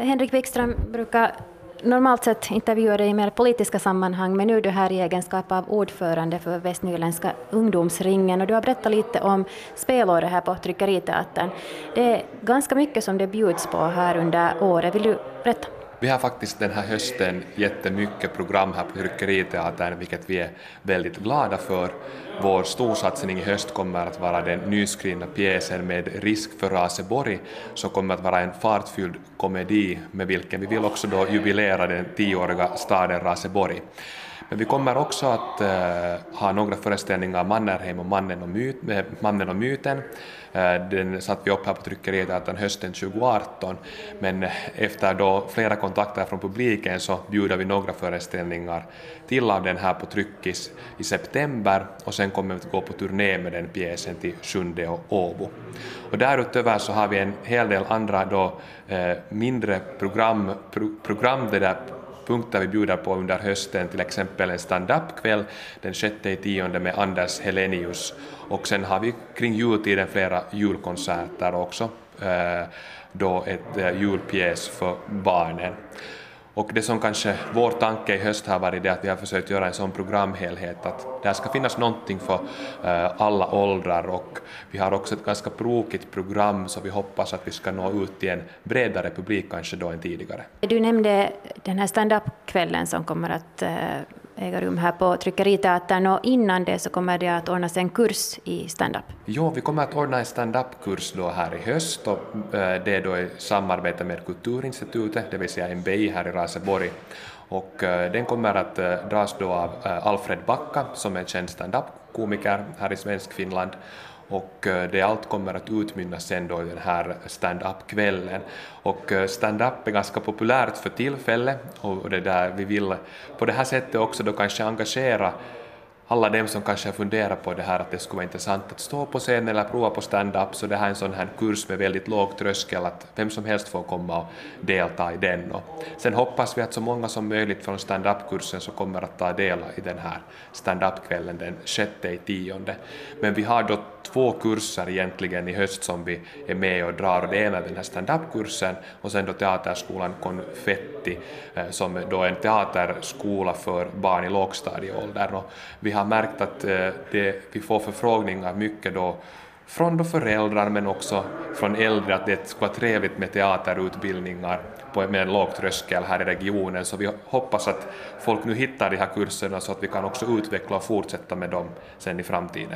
Henrik Wikström brukar normalt sett intervjua dig i mer politiska sammanhang, men nu är du här i egenskap av ordförande för Västnyländska ungdomsringen och du har berättat lite om spelåret här på Tryckeriteatern. Det är ganska mycket som det bjuds på här under året. Vill du berätta? Vi har faktiskt den här hösten jättemycket program här på Tryckeriteatern, vilket vi är väldigt glada för. Vår storsatsning i höst kommer att vara den nyskrivna pjäsen Med risk för Raseborg, som kommer att vara en fartfylld komedi med vilken vi vill också då jubilera den 10-åriga staden Raseborg. Men vi kommer också att ha några föreställningar Mannerheim och Mannen och myten. Den satt vi upp här på Tryckeriteatern hösten 2018, men efter då flera kontakter från publiken så bjuder vi några föreställningar till av den här på Tryckis i september, och sen kommer vi att gå på turné med den pjäsen till Sjunde och Åbo. Och därutöver så har vi en hel del andra då mindre program det där punkter vi bjuder på under hösten, till exempel en stand-up-kväll den 6/10 med Anders Helenius, och sen har vi kring jultiden flera julkonserter också, då ett julpjäs för barnen. Och det som kanske vår tanke i höst har varit det att vi har försökt göra en sån programhelhet att det ska finnas någonting för alla åldrar, och vi har också ett ganska brokigt program så vi hoppas att vi ska nå ut till en bredare publik kanske då än tidigare. Du nämnde den här stand-up-kvällen som kommer att äga rum här på Tryckeriteatern, och innan det så kommer det att ordnas en kurs i stand-up. Jo, vi kommer att ordna en stand-up-kurs då här i höst, och det är då i samarbete med Kulturinstitutet, det vill säga MBI här i Raseborg. Och den kommer att dras då av Alfred Backa som är känd stand-up-komiker här i svensk Finland. Och det allt kommer att utmynna sen då i den här stand-up-kvällen. Och stand-up är ganska populärt för tillfället, och det där vi vill på det här sättet också då kanske engagera alla dem som kanske funderar på det här att det skulle vara intressant att stå på scen eller prova på stand-up, så det här är en sån här kurs med väldigt låg tröskel att vem som helst får komma och delta i den. Och sen hoppas vi att så många som möjligt från stand-up-kursen så kommer att ta del i den här stand-up-kvällen den 6/10. Men vi har då 2 kurser egentligen i höst som vi är med och drar, och det ena är den här stand-up-kursen och sen då teaterskolan Konfetti som då är en teaterskola för barn i lågstadieåldern. Och vi har märkt att vi får förfrågningar mycket då från då föräldrar men också från äldre att det ska vara trevligt med teaterutbildningar med en låg tröskel här i regionen, så vi hoppas att folk nu hittar de här kurserna så att vi kan också utveckla och fortsätta med dem sen i framtiden.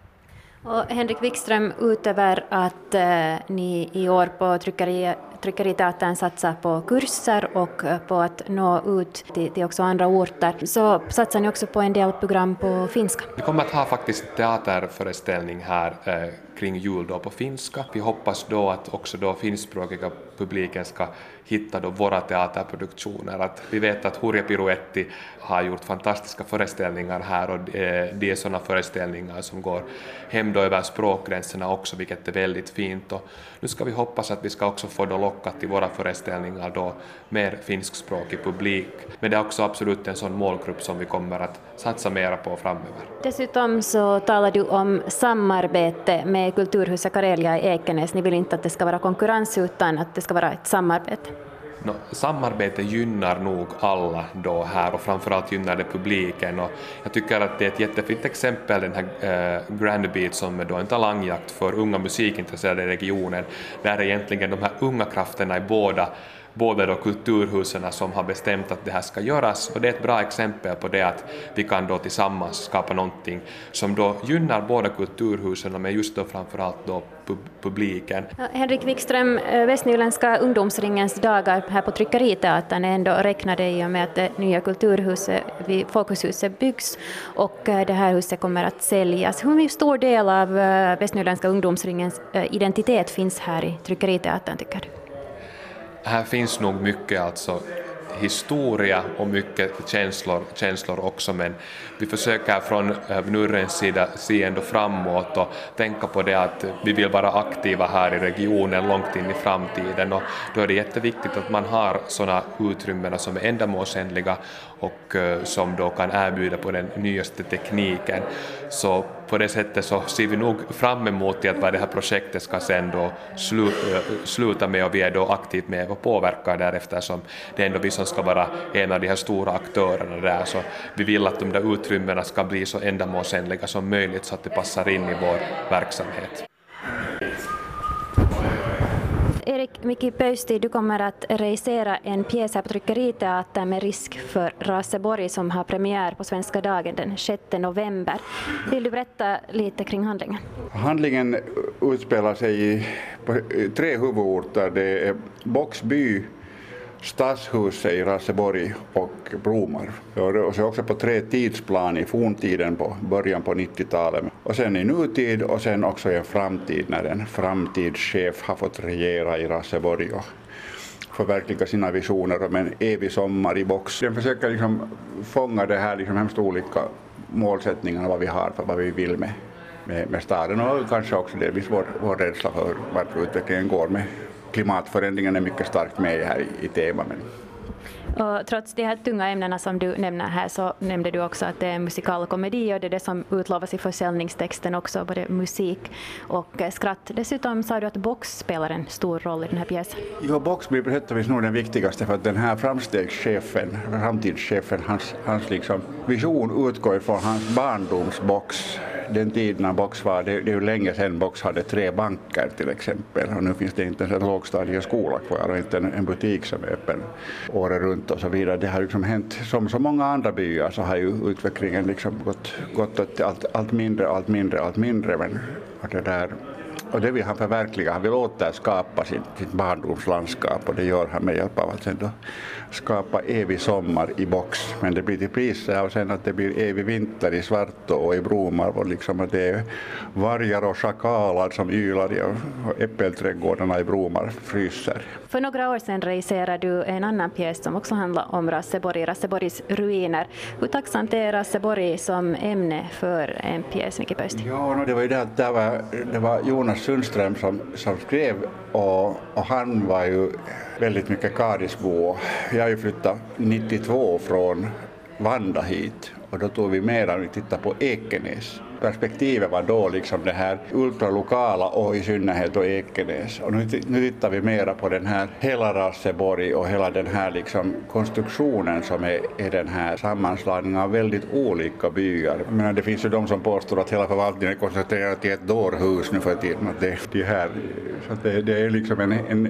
Och Henrik Wikström, utöver att ni i år på Tryckeriteatern satsar på kurser och på att nå ut till också andra orter, så satsar ni också på en del program på finska. Vi kommer att ha faktiskt teaterföreställning här kring jul då på finska. Vi hoppas då att också då finskspråkiga publiken ska hitta då våra teaterproduktioner. Att vi vet att Hurja Piruetti har gjort fantastiska föreställningar här, och det är sådana föreställningar som går hem då över språkgränserna också, vilket är väldigt fint. Och nu ska vi hoppas att vi ska också få då locka till våra föreställningar då mer finskspråkig publik. Men det är också absolut en sån målgrupp som vi kommer att satsa mera på framöver. Dessutom så talar du om samarbete med Kulturhuset Karelia i Ekenäs. Ni vill inte att det ska vara konkurrens utan att det ska vara ett samarbete. Samarbete gynnar nog alla då här, och framförallt gynnar det publiken, och jag tycker att det är ett jättefint exempel den här Grand Beat som är då en talangjakt för unga musikintresserade i regionen, där är egentligen de här unga krafterna i båda då kulturhusen som har bestämt att det här ska göras, och det är ett bra exempel på det att vi kan då tillsammans skapa någonting som då gynnar båda kulturhusen men just då framförallt då publiken. Henrik Wikström, Västnyländska ungdomsringens dagar här på Tryckeriteatern är ändå räknade i och med att det nya kulturhuset vid Fokushuset byggs och det här huset kommer att säljas. Hur stor del av Västnyländska ungdomsringens identitet finns här i Tryckeriteatern, tycker du? Här finns nog mycket alltså historia och mycket känslor också, men vi försöker från Nurrens sida se ändå framåt och tänka på det att vi vill vara aktiva här i regionen långt in i framtiden, och då är det jätteviktigt att man har sådana utrymmen som är ändamålsenliga och som då kan erbjuda på den nyaste tekniken. Så på det sättet så ser vi nog fram emot att vad det här projektet ska sen då sluta med, och vi är då aktivt med och påverkar därefter, som det är ändå vi som ska vara en av de här stora aktörerna där, så vi vill att de där utrymmena ska bli så ändamålsenliga som möjligt så att det passar in i vår verksamhet. Erik Miki Pöysti, du kommer att regissera en pjäs här på Tryckeriteatern med risk för Raseborg som har premiär på Svenska dagen den 6 november. Vill du berätta lite kring handlingen? Handlingen utspelar sig på 3 huvudorter. Det är Boxby, Stadshuset i Raseborg och Bromar. Och så också på 3 tidsplan i forntiden på början på 90-talet. Och sen i nutid och sen också i en framtid när en framtidschef har fått regera i Raseborg och förverkliga sina visioner om en evig sommar i box. Den försöker liksom fånga det här liksom hemskt olika målsättningarna vad vi har för vad vi vill med staden, och kanske också delvis vår rädsla för vart utvecklingen går med. Klimatförändringen är mycket starkt med här i tema. Och trots de här tunga ämnena som du nämner här så nämnde du också att det är en musikalkomedi, och det är det som utlovas i försäljningstexten också, både musik och skratt. Dessutom sa du att box spelar en stor roll i den här pjäsen. Ja, box blir på sätt och vis nog den viktigaste, för att den här framtidschefen, hans liksom vision utgår ifrån hans barndomsbox. Den tiden när box var, det är ju länge sedan box hade 3 banker till exempel, och nu finns det inte en lågstadieskola kvar och inte en butik som är öppen året runt och så vidare. Det har liksom hänt, som så många andra byar så har ju utvecklingen liksom gått åt allt mindre, men och det vill han förverkliga. Han vill återskapa sitt barndomslandskap, och det gör han med hjälp av att sen då skapa evig sommar i box. Men det blir till priset av sen att det blir evig vinter i Svartå och i Bromar, och liksom att det är vargar och schakalar som ylar i äppelträdgårdarna i Bromar fryser. För några år sedan regisserade du en annan pjäs som också handlar om Raseborgs ruiner. Hur tacksamt är Raseborg som ämne för en pjäs, Miki Pöysti? Ja, det var ju det var Jonas Sundström som skrev, och han var ju väldigt mycket Karisbo. Jag har ju flyttat 92 från Vanda hit, och då tog vi mera och tittade på Ekenäs. Perspektivet var då liksom det här ultralokala och i synnerhet då Ekenäs. Och nu tittar vi mera på den här hela Raseborg och hela den här liksom konstruktionen som är den här sammanslagningen av väldigt olika byar. Jag menar, det finns ju de som påstår att hela förvaltningen är koncentrerad till ett dårhus nu för tiden. Att det här, så att det är liksom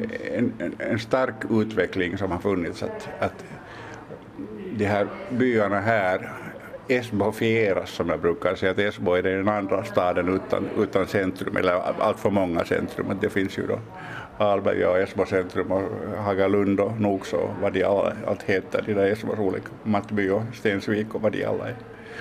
en stark utveckling som har funnits att de här byarna här Esbofieras, som jag brukar säga, att Esbo är den andra staden utan centrum, eller allt för många centrum. Det finns ju då Alberga och Esbo centrum och Hagalund och Nox och vad de allt heter, de där Esbos olika, Mattby och Stensvik och vad de alla är.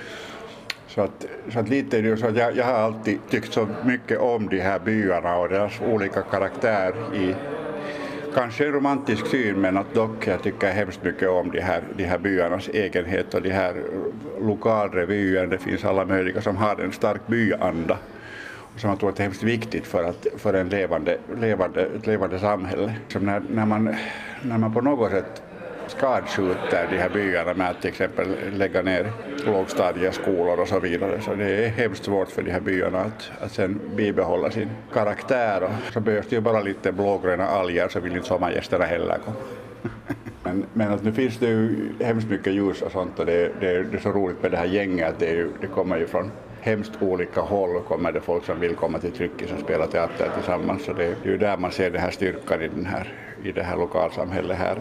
Så att lite är det ju så att jag har alltid tyckt så mycket om de här byarna och deras olika karaktär i kanske en romantisk syn, men att dock jag tycker hemskt mycket om de här byarnas egenhet och de här lokalrevyen. Det finns alla möjliga som har en stark byanda, som jag tror att är hemskt viktigt för en levande samhälle. Som när man på något sätt skadskjuter de här byarna med att till exempel lägga ner lågstadieskolor och så vidare, så det är hemskt svårt för de här byarna att sen bibehålla sin karaktär, och så behövs det ju bara lite blågröna alger, så vill inte sommargästerna heller komma. Men att nu finns det ju hemskt mycket ljus och sånt, och det är så roligt med det här gänget att det kommer ju från hemskt olika håll, kommer det folk som vill komma till Tryckis och spela teater tillsammans, så det är ju där man ser det här styrkan i det här lokalsamhället här.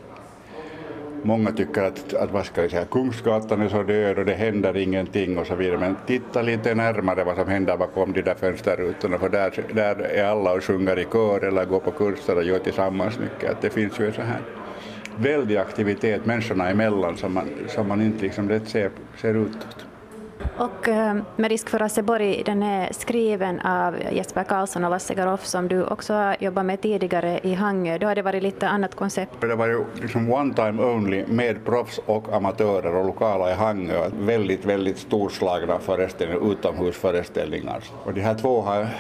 Många tycker att vad ska jag säga, Kungsgatan är så död och det händer ingenting och så vidare, men titta lite närmare vad som händer bakom de där fönsterrutorna, för där är alla och sjunger i kör eller går på kurser och gör tillsammans mycket. Att det finns ju en så här väldig aktivitet människorna emellan som man inte liksom rätt ser utåt. Och med risk för Raseborg, den är skriven av Jesper Karlsson och Lasse Garoff, som du också har jobbat med tidigare i Hangö. Då har det varit lite annat koncept. Det var ju liksom one time only med proffs och amatörer och lokala i Hangö. Väldigt, väldigt storslagna föreställningar, utomhusföreställningar. Och de här två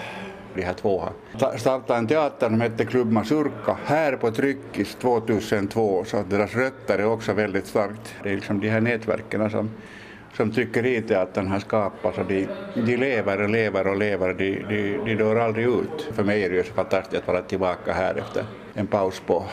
har startat en teater som heter Klubb Mazurka här på Tryckis 2002, så att deras rötter är också väldigt starkt. Det är liksom de här nätverken som som tryckeriteatern har skapat, så de lever och lever och lever, de dör aldrig ut. För mig är det ju så fantastiskt att vara tillbaka här efter en paus på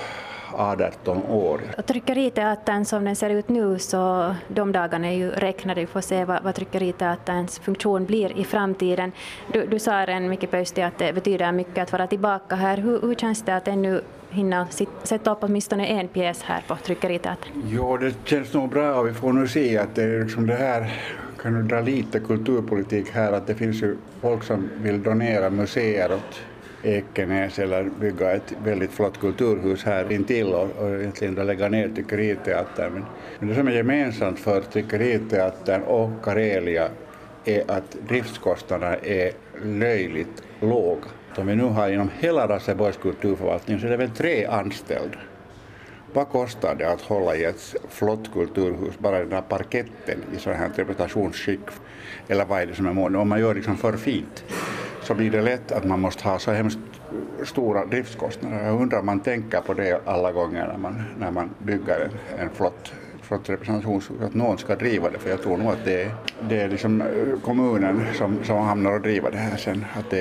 18 år. Och tryckeriteatern som den ser ut nu, så de dagarna är ju räknade. Vi får se vad tryckeriteaterns funktion blir i framtiden. Du sa en mycket pöstig att det betyder mycket att vara tillbaka här. Hur känns det att ännu hinna sätta upp åtminstone en pjäs här på tryckeriteatern? Jo, det känns nog bra, och vi får nu se att det är liksom det här, kan du dra lite kulturpolitik här, att det finns ju folk som vill donera museer åt Ekenäs eller bygga ett väldigt flott kulturhus här intill och egentligen lägga ner tryckeriteatern. Men det som är gemensamt för tryckeriteatern och Karelia är att driftskostnaderna är löjligt låga. Om vi nu har inom hela Raseborgs kulturförvaltning så är det väl 3 anställda. Vad kostar det att hålla i ett flott kulturhus, bara den här parketten i sån här representationsskick? Eller vad är det som är målet? Om man gör liksom för fint så blir det lätt att man måste ha så hemskt stora driftskostnader. Jag undrar om man tänker på det alla gånger när man bygger en flott representationshus, att någon ska driva det, för jag tror nog att det är liksom kommunen som hamnar och driver det här sen. Att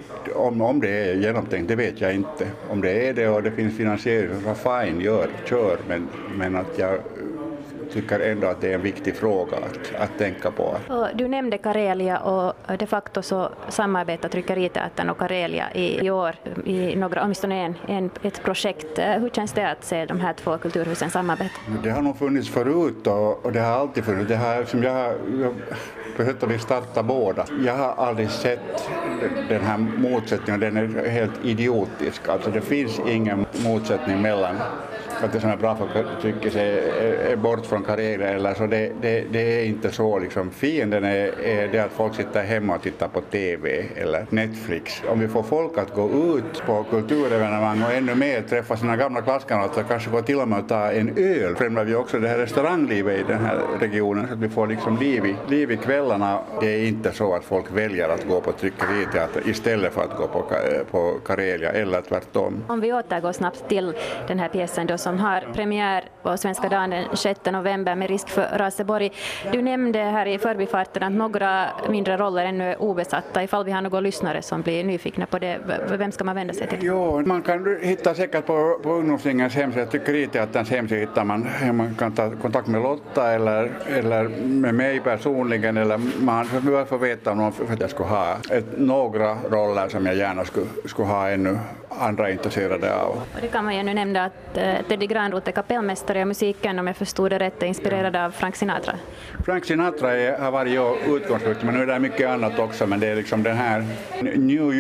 om det är genomtänkt, det vet jag inte. Om det är det och det finns finansiering, så fine, kör, men att jag tycker ändå att det är en viktig fråga att tänka på. Du nämnde Karelia, och de facto så samarbetar tryckeriteatern och Karelia i år i åtminstone ett projekt. Hur känns det att se de här 2 kulturhusen samarbeta? Det har nog funnits förut och det har alltid funnits. Det här som jag behövde vi starta båda. Jag har aldrig sett den här motsättningen, den är helt idiotisk. Alltså det finns ingen motsättning mellan att det som är bra för tycker sig är bort från Karelia eller så. Det är inte så liksom. Fienden är det att folk sitter hemma och tittar på TV eller Netflix. Om vi får folk att gå ut på kulturevenemang och ännu mer träffa sina gamla klasskamrater och kanske gå till och med ta en öl. Främjar vi också det här restauranglivet i den här regionen, så att vi får liksom liv i kvällarna. Det är inte så att folk väljer att gå på tryckeriteater istället för att gå på Karelia eller tvärtom. Om vi återgår snabbt till den här pjäsen då, som har premiär på Svenska dagen den 6 november med risk för Raseborg. Du nämnde här i förbifarten att några mindre roller ännu är obesatta. Ifall vi har några lyssnare som blir nyfikna på det, vem ska man vända sig till? Jo, man kan hitta säkert på ungdomsringens hemsida, tryckeriteaterns hemsida hittar man kan ta kontakt med Lotta eller med mig personligen, eller man får veta om någon för att jag skulle ha några roller som jag gärna skulle ha ännu andra intresserade av. Och det kan man ju nu nämna att Teddy Granroth är kapellmästare och musiken, om jag förstod det rätt, är inspirerad av Frank Sinatra. Frank Sinatra har varit utgångspunkt, men nu är det mycket annat också, men det är liksom den här New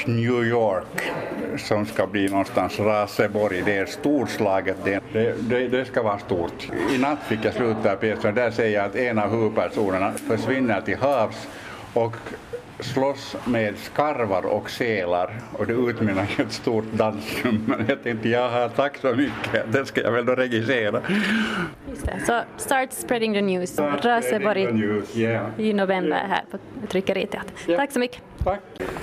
York som ska bli någonstans Raseborg. Det är storslaget, det ska vara stort. I natt fick jag sluta pjäsen, där säger jag att en av huvudpersonerna försvinner till havs och slåss med skarvar och sälar, och det utmynnar i ett stort dansrum. Jag tänkte, tack så mycket, det ska jag väl då regissera. Just det. Så start spreading the news. Raseborg i november här på Tryckeriteatern. Yeah. Tack så mycket. Tack.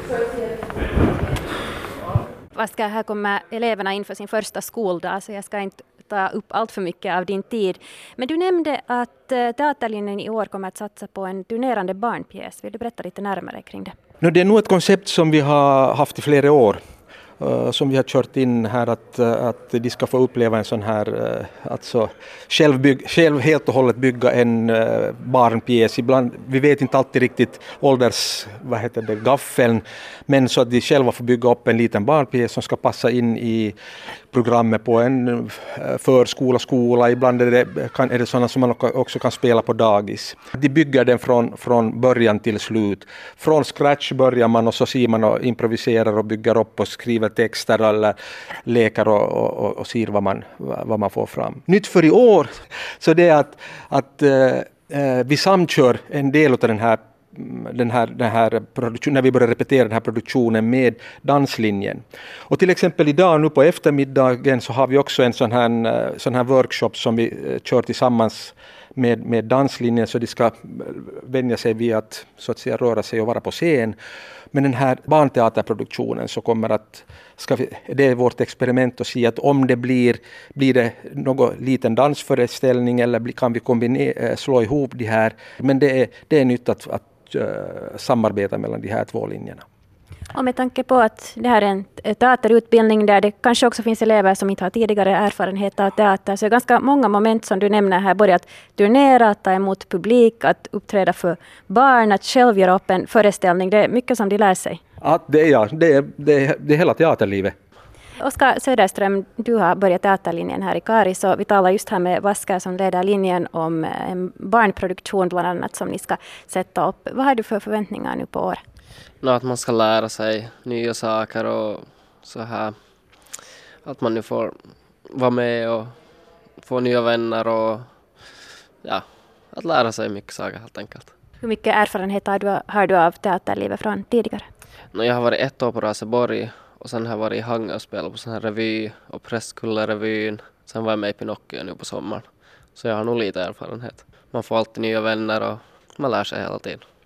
Här kommer eleverna in för sin första skoldag, så jag ska inte ta upp allt för mycket av din tid. Men du nämnde att teaterlinjen i år kommer att satsa på en turnerande barnpjäs. Vill du berätta lite närmare kring det? Det är nog ett koncept som vi har haft i flera år. Som vi har kört in här, att de ska få uppleva en sån här, alltså själv helt och hållet bygga en barnpjäs. Ibland, vi vet inte alltid riktigt gaffeln, men så att de själva får bygga upp en liten barnpjäs som ska passa in i programmet på en förskola, skola. Ibland är det sådana som man också kan spela på dagis. De bygger den från början till slut. Från scratch börjar man, och så ser man och improviserar och bygger upp och skriver texter eller leker och ser vad man får fram. Nytt för i år, så det är att vi samkör en del av den här produktionen, när vi börjar repetera den här produktionen med danslinjen. Och till exempel idag nu på eftermiddagen så har vi också en sån här workshop som vi kör tillsammans med danslinjen, så de ska vänja sig vid att, så att säga, röra sig och vara på scen. Men den här barnteaterproduktionen så kommer att, det är vårt experiment att se att om det blir det någon liten dansföreställning eller kan vi slå ihop de här. Men det är nytt att samarbeta mellan de här två linjerna. Och med tanke på att det här är en teaterutbildning där det kanske också finns elever som inte har tidigare erfarenhet av teater, så är det ganska många moment som du nämner här, både att turnera, att ta emot publik, att uppträda för barn, att själv göra upp en föreställning. Det är mycket som de lär sig. Ja, det är hela teaterlivet. Oskar Söderström, du har börjat teaterlinjen här i Karis, och vi talar just här med Vasker som leder linjen om en barnproduktion bland annat som ni ska sätta upp. Vad har du för förväntningar nu på året? Att man ska lära sig nya saker och så här. Att man nu får vara med och få nya vänner och ja, att lära sig mycket saker helt enkelt. Hur mycket erfarenhet har du av teaterlivet från tidigare? Jag har varit 1 år på Raseborg och sen har jag varit i Hangö och spelat på sån här revy och Prästkullerevyn. Sen var jag med i Pinocchio nu på sommaren. Så jag har nog lite erfarenhet. Man får alltid nya vänner och man lär sig hela tiden.